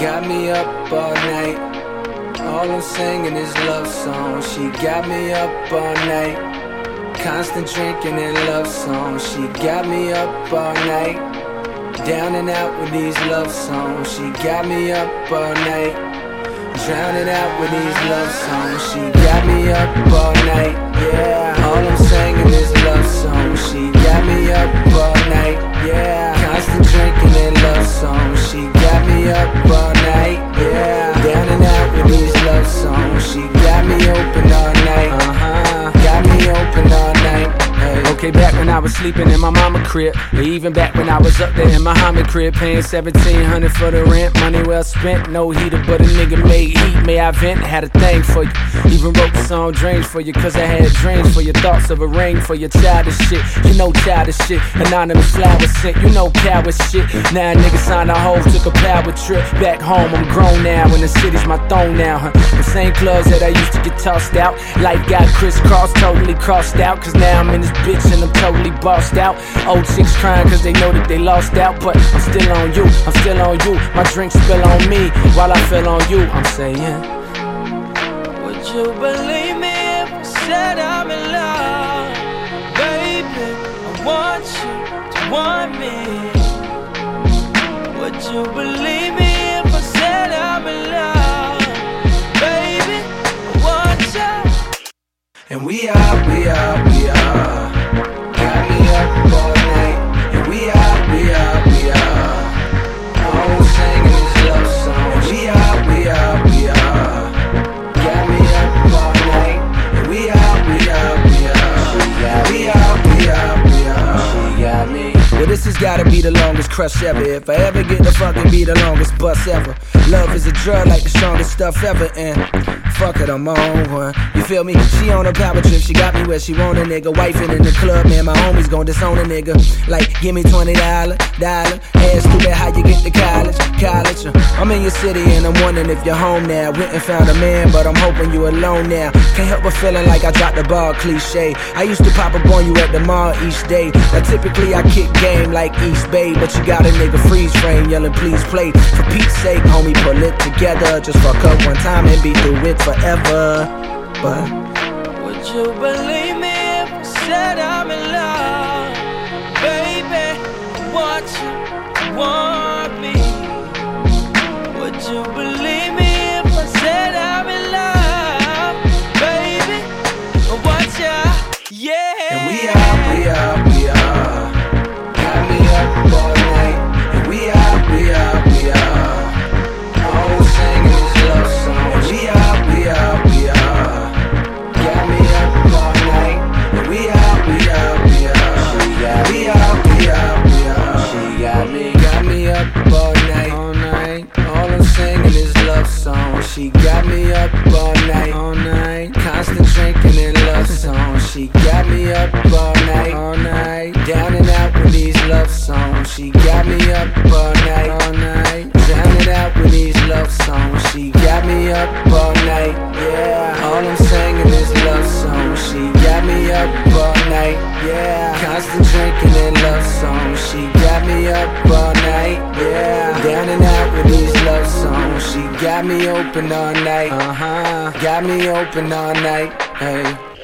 got me up all night. All I'm singing is love songs. She got me up all night. Constant drinking and love songs. She got me up all night. Down and out with these love songs. She got me up all night. Drowning out with these love songs. She got me up all night. Yeah. All I'm singing is love songs. She got me up all night. Yeah. Constant drinking and love songs. She got me up all night. Yeah. Down and out with these love songs. She got me open all night. Got me open all night. Okay, back when I was sleeping in my mama crib, or even back when I was up there in my Muhammad crib, paying $1,700 for the rent, money well spent, no heater, but a nigga made heat, may I vent, had a thing for you, even wrote the song Dreams for you, cause I had dreams for your thoughts of a ring for your childish shit, you know childish shit, anonymous flowers sent, you know coward shit, now a nigga signed a hoe, took a power trip, back home, I'm grown now, and the city's my throne now, the same clubs that I used to get tossed out, life got crisscrossed, totally crossed out, cause now I'm in this bitch and I'm totally bossed out. Old chicks crying cause they know that they lost out, but I'm still on you, I'm still on you. My drink spill on me while I feel on you. I'm saying, would you believe me if I said I'm in love? Baby, I want you to want me. Would you believe me if I said I'm in love? Baby, I want you. And we are. Got me up all night. And we are. All I'm singing is love songs. We are. Got me up all night. And we are. She got me. well, this has gotta be the longest crush ever. If I ever get to fucking be the longest bus ever. Love is a drug like the strongest stuff ever, and fuck it, I'm on one. You feel me? She on a power trip, she got me where she want a nigga. Wifing in the club, man, my homies gon' disown a nigga. Like, give me $20, ask stupid how you get to college. I'm in your city and I'm wondering if you're home now. Went and found a man, but I'm hoping you alone now. Can't help but feeling like I dropped the ball, cliche. I used to pop up on you at the mall each day. Now typically I kick game like East Bay, but you got a nigga freeze frame yelling please play. For Pete's sake, homie, pull it together. Just fuck up one time and be through it forever. But would you believe me if I said I'm in love? Baby, I want you to want me. Would you believe me if I said I'm in love? Baby, I want you, yeah. And we are. Got me up all night. And we are. All I'm singing is love songs. We are. Got me up all night. And we are. She got me up all night. All I'm singing is love songs. She got me up all night. Constant drinking and love songs. She got me up all night. Down and out with these love songs. She got me up all night. Drowning out with these love songs. She got me up all night. Yeah. All I'm singing is love songs. She got me up all night. Yeah. Constant drinking and love songs. She got me up all night. Yeah. Down and out with these love songs. She got me open all night. Got me open all night. Hey.